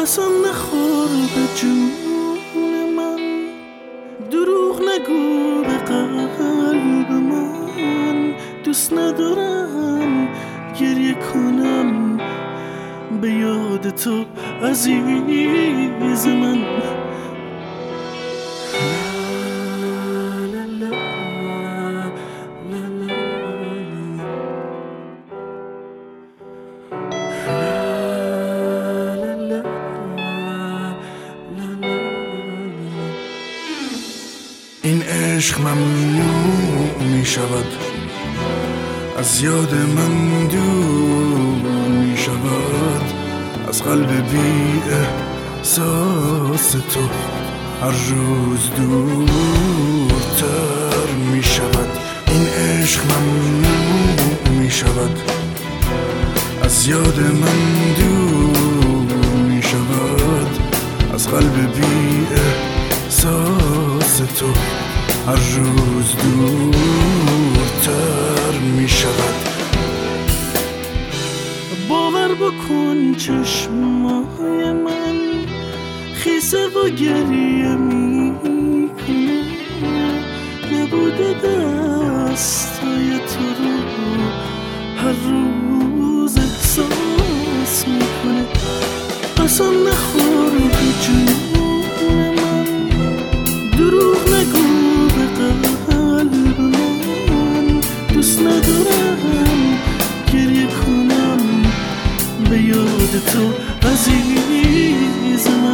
قسم نخور به جون من، دروغ نگو به قلب من. دوست ندارم گریه کنم به یاد تو عزیز من. این عشق ممنوع می شود، از یاد من دور می شود، از قلب بی احساس تو هر روز دورتر می شود. این عشق ممنوع می شود، از یاد من دور می شود، از قلب بی احساس تو هر روز دورتر می شود. باور بکن چشمای من خیسه و گریه می کنه، نبوده دستای تو رو هر روز احساس می کنه. قسم نخور به جون من، دروغ نگو به قلب من. دوست ندارم گریه کنم به یاد تو عزیز من.